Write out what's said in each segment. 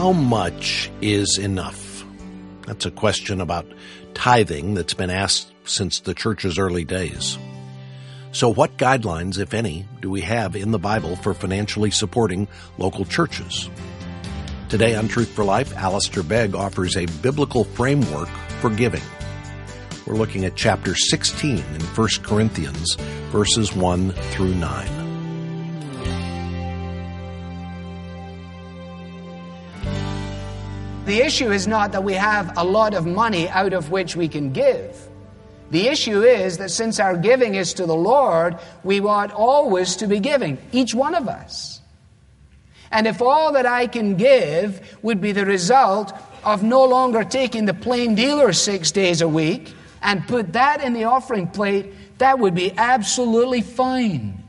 How much is enough? That's a question about tithing that's been asked since the church's early days. So what guidelines, if any, do we have in the Bible for financially supporting local churches? Today on Truth for Life, Alistair Begg offers a biblical framework for giving. We're looking at chapter 16 in 1 Corinthians, verses 1 through 9. The issue is not that we have a lot of money out of which we can give. The issue is that since our giving is to the Lord, we want always to be giving, each one of us. And if all that I can give would be the result of no longer taking the plain dealer 6 days a week and put that in the offering plate, that would be absolutely fine.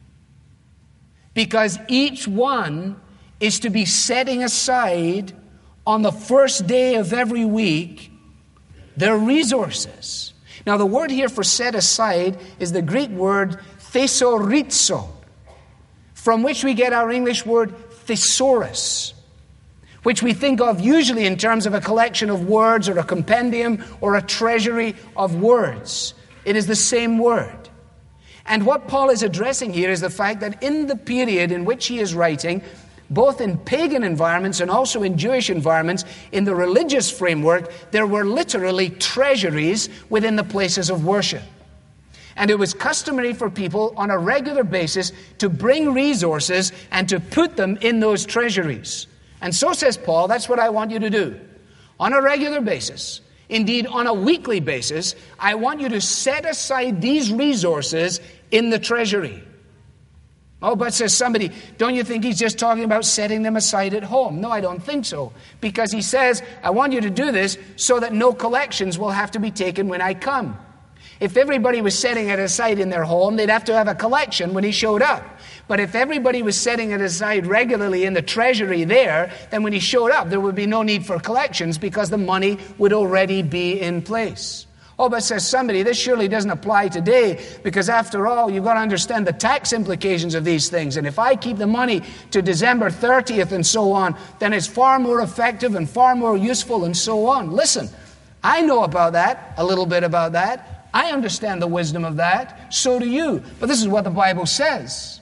Because each one is to be setting aside on the first day of every week their resources. Now the word here for set aside is the Greek word thesaurizo, from which we get our English word thesaurus, which we think of usually in terms of a collection of words or a compendium or a treasury of words. It is the same word. And what Paul is addressing here is the fact that in the period in which he is writing, both in pagan environments and also in Jewish environments, in the religious framework, there were literally treasuries within the places of worship. And it was customary for people on a regular basis to bring resources and to put them in those treasuries. And so says Paul, that's what I want you to do. On a regular basis, indeed on a weekly basis, I want you to set aside these resources in the treasury. Oh, but says somebody, don't you think he's just talking about setting them aside at home? No, I don't think so. Because he says, I want you to do this so that no collections will have to be taken when I come. If everybody was setting it aside in their home, they'd have to have a collection when he showed up. But if everybody was setting it aside regularly in the treasury there, then when he showed up, there would be no need for collections because the money would already be in place. Oh, but says somebody, this surely doesn't apply today because after all, you've got to understand the tax implications of these things. And if I keep the money to December 30th and so on, then it's far more effective and far more useful and so on. Listen, I know about that, a little bit about that. I understand the wisdom of that. So do you. But this is what the Bible says.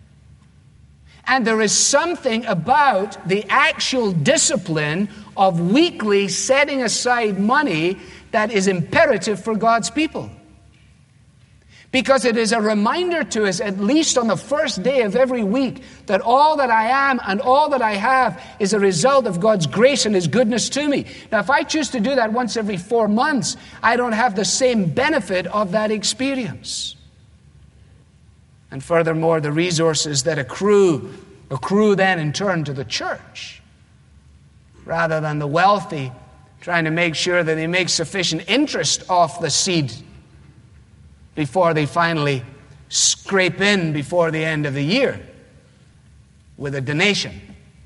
And there is something about the actual discipline of weekly setting aside money that is imperative for God's people. Because it is a reminder to us, at least on the first day of every week, that all that I am and all that I have is a result of God's grace and His goodness to me. Now, if I choose to do that once every 4 months, I don't have the same benefit of that experience. And furthermore, the resources that accrue then in turn to the church, rather than the wealthy trying to make sure that they make sufficient interest off the seed before they finally scrape in before the end of the year with a donation.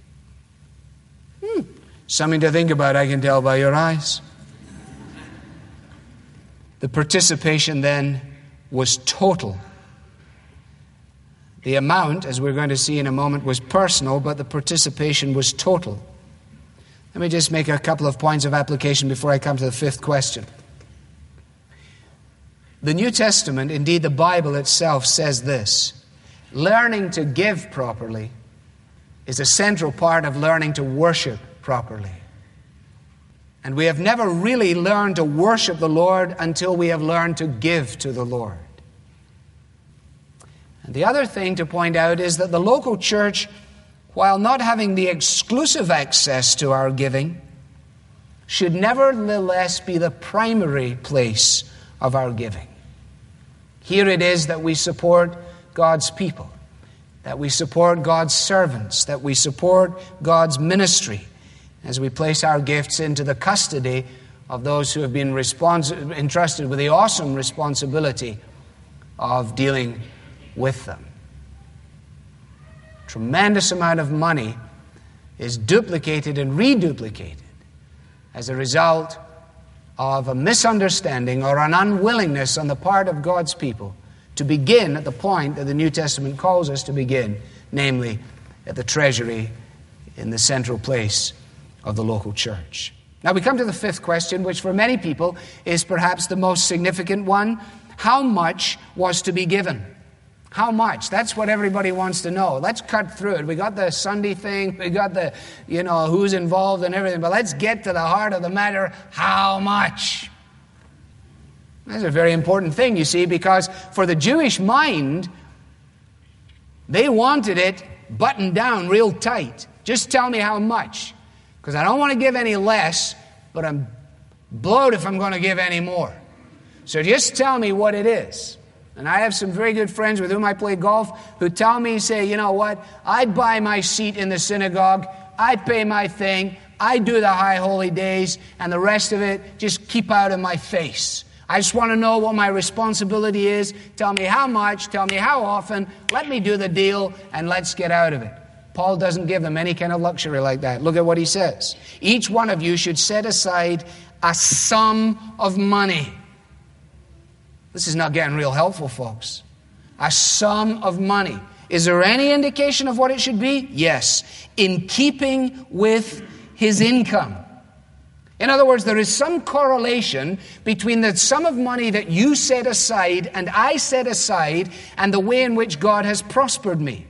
Something to think about, I can tell by your eyes. The participation then was total. The amount, as we're going to see in a moment, was personal, but the participation was total. Let me just make a couple of points of application before I come to the fifth question. The New Testament, indeed the Bible itself, says this: learning to give properly is a central part of learning to worship properly. And we have never really learned to worship the Lord until we have learned to give to the Lord. And the other thing to point out is that the local church, while not having the exclusive access to our giving, should nevertheless be the primary place of our giving. Here it is that we support God's people, that we support God's servants, that we support God's ministry as we place our gifts into the custody of those who have been entrusted with the awesome responsibility of dealing with them. Tremendous amount of money is duplicated and reduplicated as a result of a misunderstanding or an unwillingness on the part of God's people to begin at the point that the New Testament calls us to begin, namely at the treasury in the central place of the local church. Now we come to the fifth question, which for many people is perhaps the most significant one. How much was to be given? How much? That's what everybody wants to know. Let's cut through it. We got the Sunday thing, we got the, who's involved and everything, but let's get to the heart of the matter. How much? That's a very important thing, you see, because for the Jewish mind, they wanted it buttoned down real tight. Just tell me how much. Because I don't want to give any less, but I'm blowed if I'm going to give any more. So just tell me what it is. And I have some very good friends with whom I play golf who tell me, say, you know what, I'd buy my seat in the synagogue, I'd pay my thing, I'd do the high holy days, and the rest of it just keep out of my face. I just want to know what my responsibility is. Tell me how much, tell me how often, let me do the deal, and let's get out of it. Paul doesn't give them any kind of luxury like that. Look at what he says. Each one of you should set aside a sum of money. This is not getting real helpful, folks. A sum of money. Is there any indication of what it should be? Yes. In keeping with his income. In other words, there is some correlation between the sum of money that you set aside and I set aside and the way in which God has prospered me.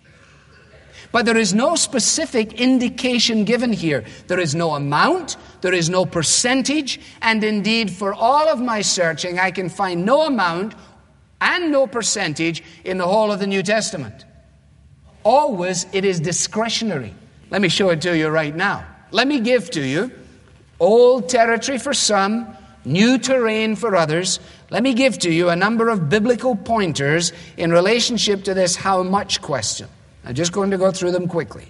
But there is no specific indication given here. There is no amount, there is no percentage, and indeed for all of my searching, I can find no amount and no percentage in the whole of the New Testament. Always it is discretionary. Let me show it to you right now. Let me give to you old territory for some, new terrain for others. Let me give to you a number of biblical pointers in relationship to this how much question. I'm just going to go through them quickly.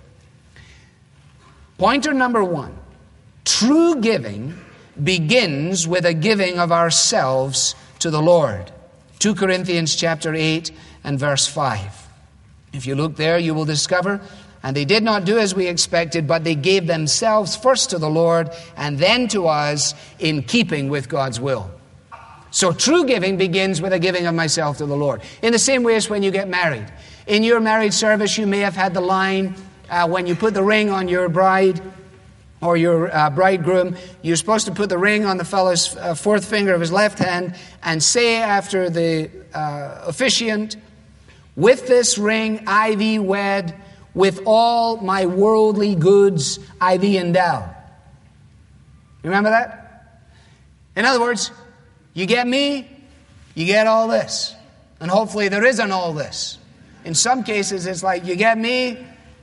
Pointer number 1. True giving begins with a giving of ourselves to the Lord. 2 Corinthians chapter 8 and verse 5. If you look there, you will discover, and they did not do as we expected, but they gave themselves first to the Lord and then to us in keeping with God's will. So true giving begins with a giving of myself to the Lord. In the same way as when you get married. In your marriage service, you may have had the line, when you put the ring on your bride or your bridegroom, you're supposed to put the ring on the fellow's fourth finger of his left hand and say after the officiant, with this ring I thee wed, with all my worldly goods I thee endow. Remember that? In other words, you get me, you get all this. And hopefully there isn't all this. In some cases, it's like, you get me,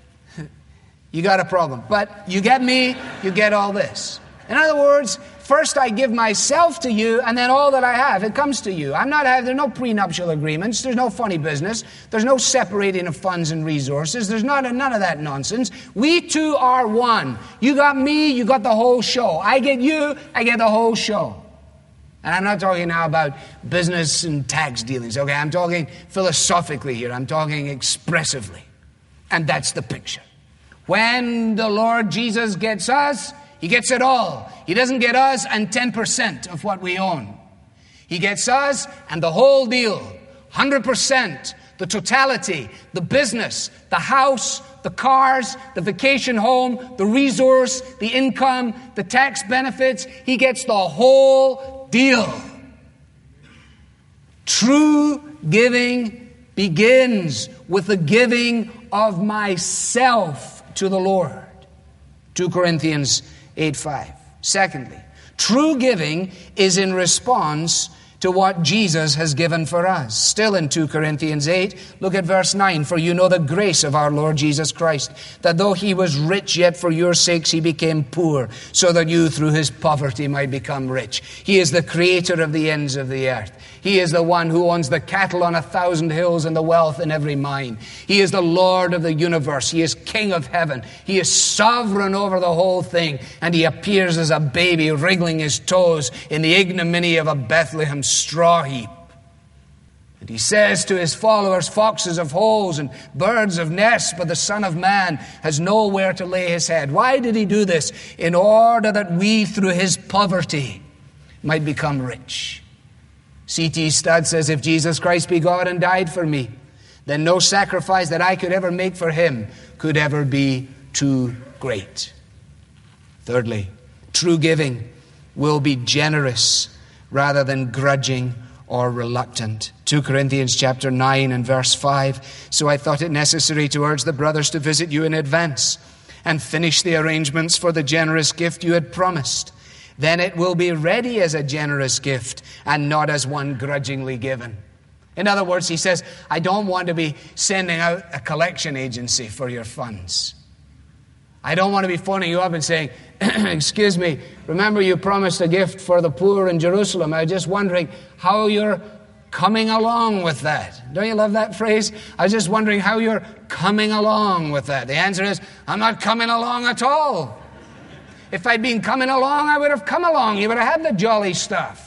you got a problem. But you get me, you get all this. In other words, first I give myself to you, and then all that I have, it comes to you. There's no prenuptial agreements. There's no funny business. There's no separating of funds and resources. There's none of that nonsense. We two are one. You got me, you got the whole show. I get you, I get the whole show. And I'm not talking now about business and tax dealings, okay? I'm talking philosophically here. I'm talking expressively. And that's the picture. When the Lord Jesus gets us, He gets it all. He doesn't get us and 10% of what we own. He gets us and the whole deal, 100%, the totality, the business, the house, the cars, the vacation home, the resource, the income, the tax benefits. He gets the whole deal. True giving begins with the giving of myself to the Lord. 2 Corinthians 8:5. Secondly, true giving is in response to what Jesus has given for us. Still in 2 Corinthians 8, look at verse 9. For you know the grace of our Lord Jesus Christ, that though He was rich, yet for your sakes He became poor, so that you through His poverty might become rich. He is the creator of the ends of the earth. He is the one who owns the cattle on 1,000 hills and the wealth in every mine. He is the Lord of the universe. He is King of heaven. He is sovereign over the whole thing. And He appears as a baby wriggling his toes in the ignominy of a Bethlehem straw heap. And He says to His followers, foxes have holes and birds have nests, but the Son of Man has nowhere to lay His head. Why did He do this? In order that we through His poverty might become rich. C.T. Studd says, if Jesus Christ be God and died for me, then no sacrifice that I could ever make for Him could ever be too great. Thirdly, true giving will be generous rather than grudging or reluctant. 2 Corinthians chapter 9 and verse 5. So I thought it necessary to urge the brothers to visit you in advance and finish the arrangements for the generous gift you had promised. Then it will be ready as a generous gift and not as one grudgingly given. In other words, he says, I don't want to be sending out a collection agency for your funds. I don't want to be phoning you up and saying, excuse me, remember you promised a gift for the poor in Jerusalem. I was just wondering how you're coming along with that. Don't you love that phrase? I was just wondering how you're coming along with that. The answer is, I'm not coming along at all. If I'd been coming along, I would have come along. You would have had the jolly stuff.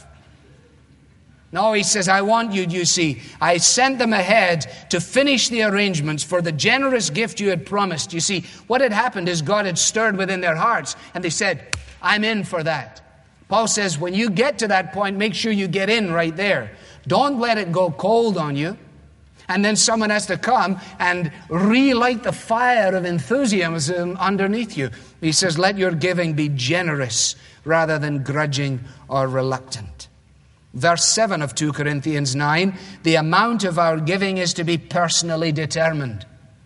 No, he says, I want you see. I sent them ahead to finish the arrangements for the generous gift you had promised. You see, what had happened is God had stirred within their hearts, and they said, I'm in for that. Paul says, when you get to that point, make sure you get in right there. Don't let it go cold on you. And then someone has to come and relight the fire of enthusiasm underneath you. He says, let your giving be generous rather than grudging or reluctant. Verse 7 of 2 Corinthians 9, the amount of our giving is to be personally determined.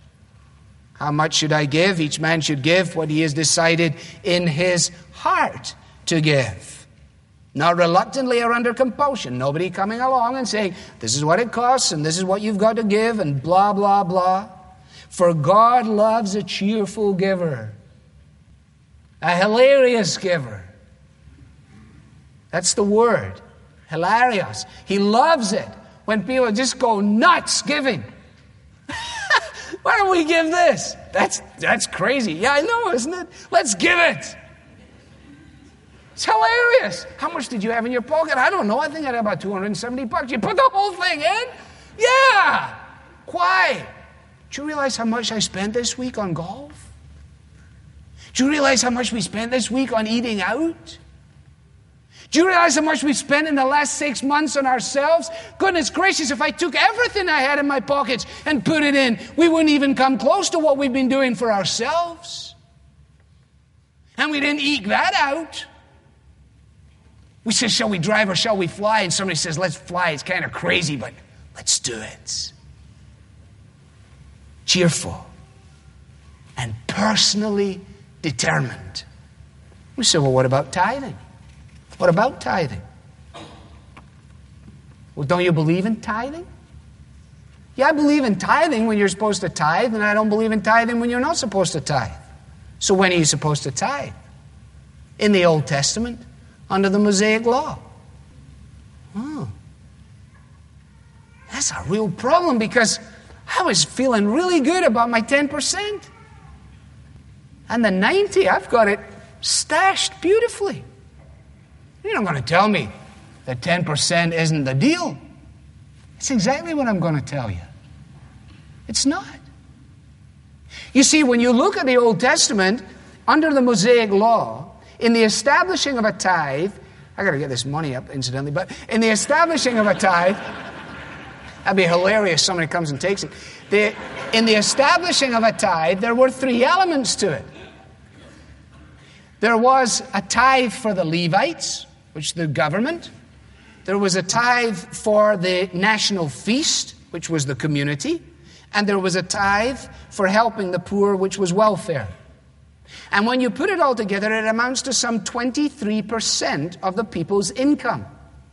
How much should I give? Each man should give what he has decided in his heart to give. Not reluctantly or under compulsion. Nobody coming along and saying, this is what it costs and this is what you've got to give and blah, blah, blah. For God loves a cheerful giver. A hilarious giver. That's the word. Hilarious. He loves it when people just go nuts giving. Why don't we give this? That's crazy. Yeah, I know, isn't it? Let's give it. It's hilarious. How much did you have in your pocket? I don't know. I think I had about $270. You put the whole thing in? Yeah. Why? Do you realize how much I spent this week on golf? Do you realize how much we spent this week on eating out? Do you realize how much we spent in the last 6 months on ourselves? Goodness gracious, if I took everything I had in my pockets and put it in, we wouldn't even come close to what we've been doing for ourselves. And we didn't eke that out. We said, shall we drive or shall we fly? And somebody says, let's fly. It's kind of crazy, but let's do it. Cheerful and personally determined. We say, well, what about tithing? What about tithing? Well, don't you believe in tithing? Yeah, I believe in tithing when you're supposed to tithe, and I don't believe in tithing when you're not supposed to tithe. So when are you supposed to tithe? In the Old Testament, under the Mosaic Law. Oh. That's a real problem because I was feeling really good about my 10%. And the 90, I've got it stashed beautifully. You're not going to tell me that 10% isn't the deal. It's exactly what I'm going to tell you. It's not. You see, when you look at the Old Testament, under the Mosaic Law, in the establishing of a tithe, I got to get this money up, incidentally, but in the establishing of a tithe, that'd be hilarious, somebody comes and takes it. In the establishing of a tithe, there were 3 elements to it. There was a tithe for the Levites, which the government. There was a tithe for the national feast, which was the community. And there was a tithe for helping the poor, which was welfare. And when you put it all together, it amounts to some 23% of the people's income.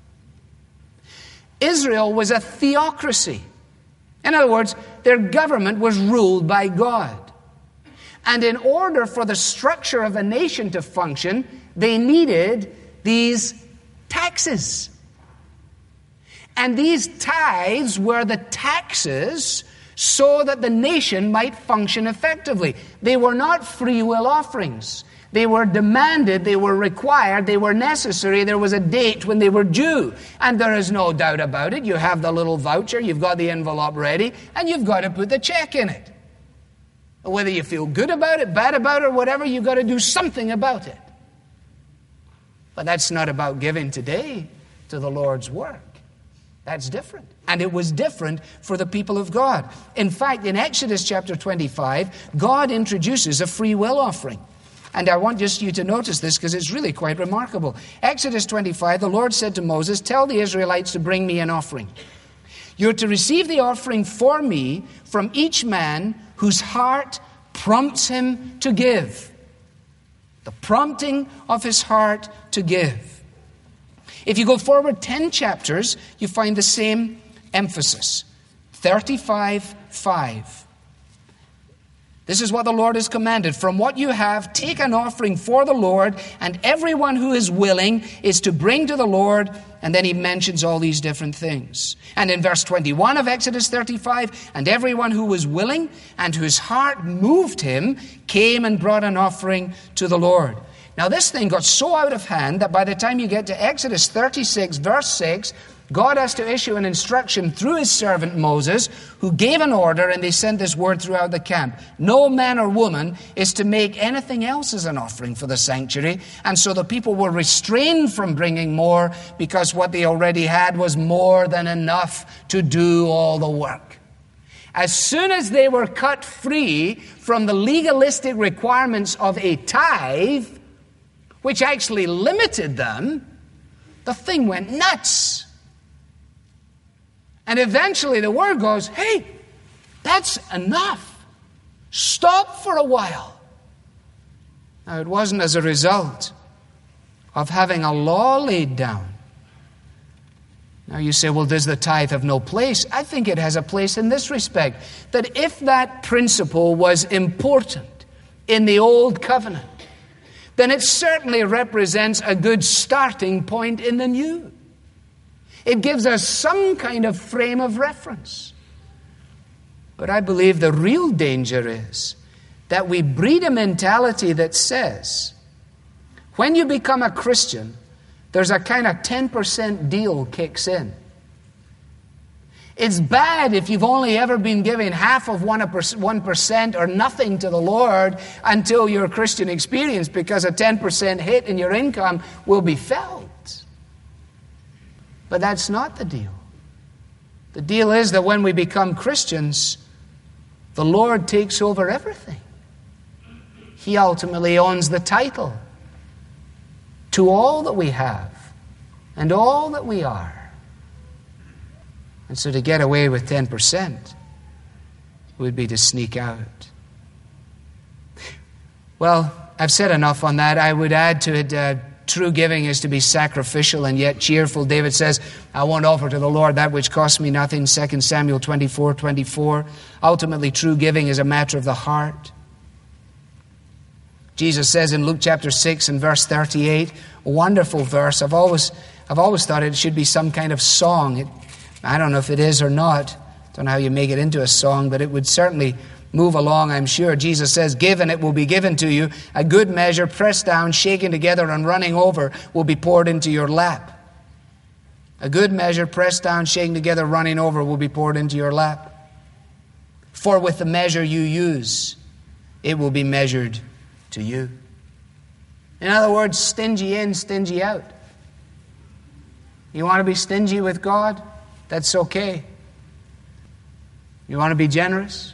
Israel was a theocracy. In other words, their government was ruled by God. And in order for the structure of a nation to function, they needed these taxes. And these tithes were the taxes so that the nation might function effectively. They were not free will offerings. They were demanded, they were required, they were necessary. There was a date when they were due. And there is no doubt about it. You have the little voucher, you've got the envelope ready, and you've got to put the check in it. Whether you feel good about it, bad about it, or whatever, you've got to do something about it. But that's not about giving today to the Lord's work. That's different. And it was different for the people of God. In fact, in Exodus chapter 25, God introduces a free will offering. And I want just you to notice this because it's really quite remarkable. Exodus 25, the Lord said to Moses, "Tell the Israelites to bring me an offering. You're to receive the offering for me from each man whose heart prompts him to give." The prompting of his heart to give. If you go forward 10 chapters, you find the same emphasis. 35:5. This is what the Lord has commanded. "From what you have, take an offering for the Lord, and everyone who is willing is to bring to the Lord." And then he mentions all these different things. And in verse 21 of Exodus 35, "And everyone who was willing and whose heart moved him came and brought an offering to the Lord." Now this thing got so out of hand that by the time you get to Exodus 36, verse 6, God has to issue an instruction through his servant Moses, who gave an order, and they sent this word throughout the camp. No man or woman is to make anything else as an offering for the sanctuary. And so the people were restrained from bringing more because what they already had was more than enough to do all the work. As soon as they were cut free from the legalistic requirements of a tithe, which actually limited them, the thing went nuts. And eventually the word goes, "Hey, that's enough. Stop for a while." Now, it wasn't as a result of having a law laid down. Now you say, well, does the tithe have no place? I think it has a place in this respect, that if that principle was important in the Old Covenant, then it certainly represents a good starting point in the New. It gives us some kind of frame of reference. But I believe the real danger is that we breed a mentality that says, when you become a Christian, there's a kind of 10% deal kicks in. It's bad if you've only ever been giving half of 1% or nothing to the Lord until your Christian experience, because a 10% hit in your income will be felt. But that's not the deal. The deal is that when we become Christians, the Lord takes over everything. He ultimately owns the title to all that we have and all that we are. And so to get away with 10% would be to sneak out. Well, I've said enough on that. I would add to it, true giving is to be sacrificial and yet cheerful. David says, "I won't offer to the Lord that which costs me nothing." 2 Samuel 24:24. Ultimately, true giving is a matter of the heart. Jesus says in Luke chapter 6 and verse 38, a wonderful verse. I've always thought it should be some kind of song. I don't know if it is or not. I don't know how you make it into a song, but it would certainly move along, I'm sure. Jesus says, "Give and it will be given to you. A good measure, pressed down, shaken together, and running over will be poured into your lap." A good measure, pressed down, shaken together, running over will be poured into your lap. "For with the measure you use, it will be measured to you." In other words, stingy in, stingy out. You want to be stingy with God? That's okay. You want to be generous?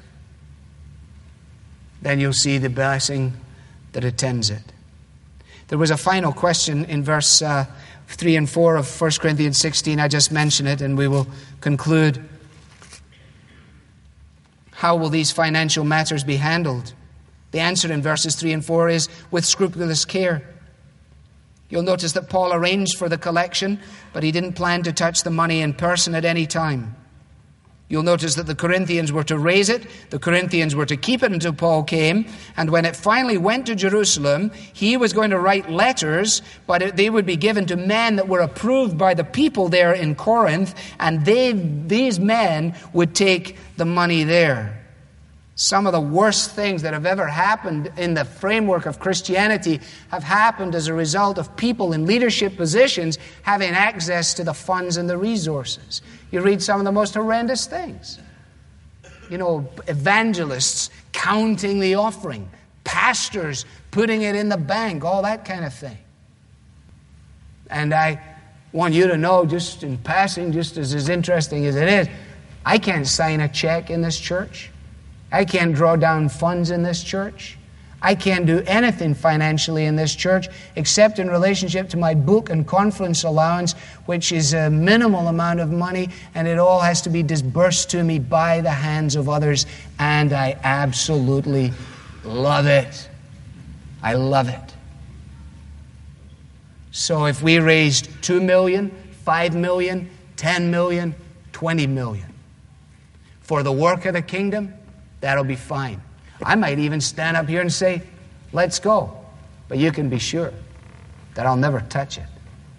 Then you'll see the blessing that attends it. There was a final question in verse 3 and 4 of 1 Corinthians 16. I just mentioned it, and we will conclude. How will these financial matters be handled? The answer in verses 3 and 4 is with scrupulous care. You'll notice that Paul arranged for the collection, but he didn't plan to touch the money in person at any time. You'll notice that the Corinthians were to raise it, the Corinthians were to keep it until Paul came, and when it finally went to Jerusalem, he was going to write letters, but they would be given to men that were approved by the people there in Corinth, and these men would take the money there. Some of the worst things that have ever happened in the framework of Christianity have happened as a result of people in leadership positions having access to the funds and the resources. You read some of the most horrendous things. You know, evangelists counting the offering, pastors putting it in the bank, all that kind of thing. And I want you to know, just in passing, just as interesting as it is, I can't sign a check in this church. I can't draw down funds in this church. I can't do anything financially in this church except in relationship to my book and conference allowance, which is a minimal amount of money, and it all has to be disbursed to me by the hands of others, and I absolutely love it. I love it. So if we raised $2 million, $5 million, $10 million, $20 million for the work of the kingdom, that'll be fine. I might even stand up here and say, let's go. But you can be sure that I'll never touch it.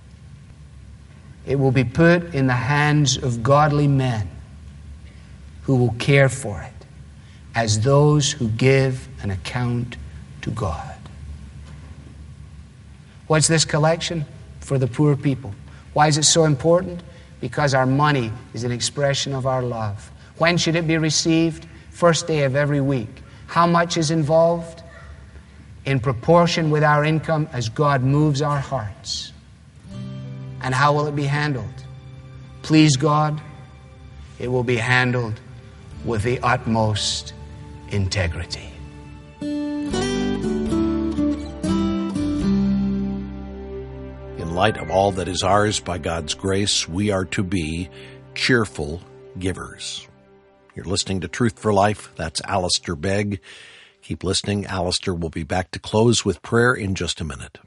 It will be put in the hands of godly men who will care for it as those who give an account to God. What's this collection? For the poor people. Why is it so important? Because our money is an expression of our love. When should it be received? First day of every week. How much is involved? In proportion with our income as God moves our hearts. And how will it be handled? Please God, it will be handled with the utmost integrity. In light of all that is ours by God's grace, we are to be cheerful givers. You're listening to Truth for Life. That's Alistair Begg. Keep listening. Alistair will be back to close with prayer in just a minute.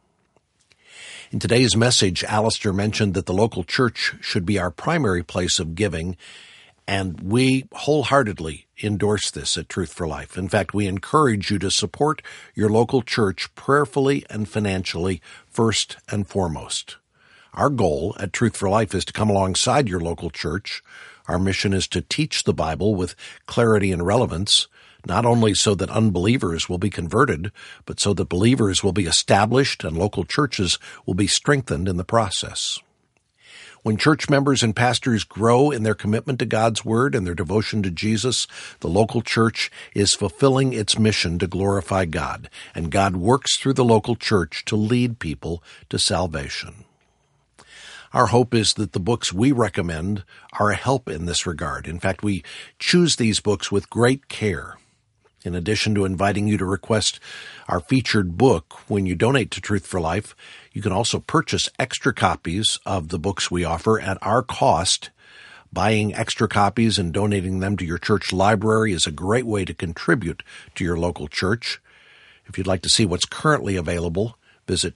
In today's message, Alistair mentioned that the local church should be our primary place of giving, and we wholeheartedly endorse this at Truth for Life. In fact, we encourage you to support your local church prayerfully and financially first and foremost. Our goal at Truth for Life is to come alongside your local church. Our mission is to teach the Bible with clarity and relevance, not only so that unbelievers will be converted, but so that believers will be established and local churches will be strengthened in the process. When church members and pastors grow in their commitment to God's Word and their devotion to Jesus, the local church is fulfilling its mission to glorify God, and God works through the local church to lead people to salvation. Our hope is that the books we recommend are a help in this regard. In fact, we choose these books with great care. In addition to inviting you to request our featured book when you donate to Truth for Life, you can also purchase extra copies of the books we offer at our cost. Buying extra copies and donating them to your church library is a great way to contribute to your local church. If you'd like to see what's currently available, visit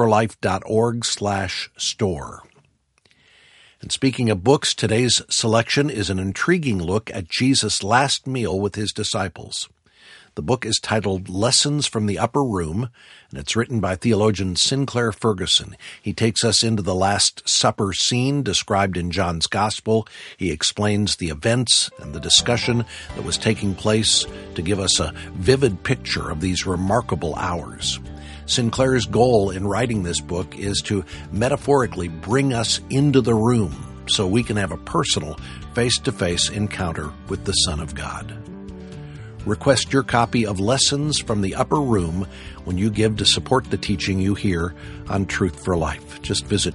truthforlife.org/store. And speaking of books, today's selection is an intriguing look at Jesus' last meal with his disciples. The book is titled Lessons from the Upper Room, and it's written by theologian Sinclair Ferguson. He takes us into the Last Supper scene described in John's Gospel. He explains the events and the discussion that was taking place to give us a vivid picture of these remarkable hours. Sinclair's goal in writing this book is to metaphorically bring us into the room so we can have a personal, face-to-face encounter with the Son of God. Request your copy of Lessons from the Upper Room when you give to support the teaching you hear on Truth for Life. Just visit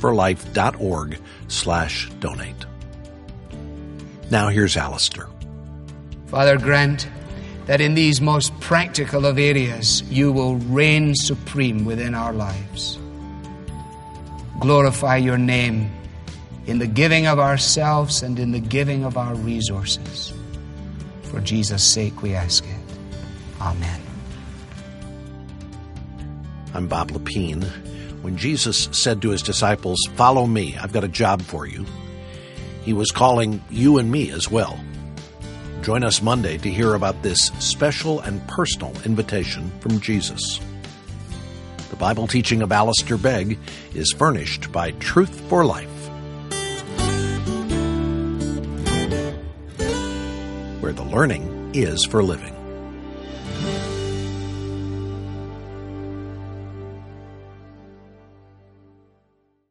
truthforlife.org/donate. Now here's Alistair. Father, grant that in these most practical of areas, you will reign supreme within our lives. Glorify your name in the giving of ourselves and in the giving of our resources. For Jesus' sake we ask it. Amen. I'm Bob Lepine. When Jesus said to his disciples, "Follow me, I've got a job for you," he was calling you and me as well. Join us Monday to hear about this special and personal invitation from Jesus. The Bible teaching of Alistair Begg is furnished by Truth for Life, where the learning is for living.